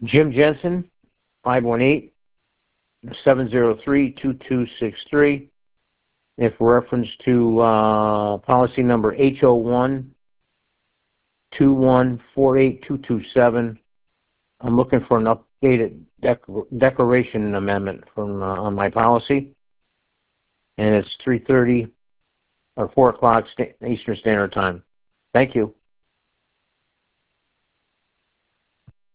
Jim Jensen, 518-703-2263. If reference to policy number HO1-2148227, I'm looking for an updated declaration amendment from on my policy, and it's 3:30 or 4 o'clock Eastern Standard Time. Thank you.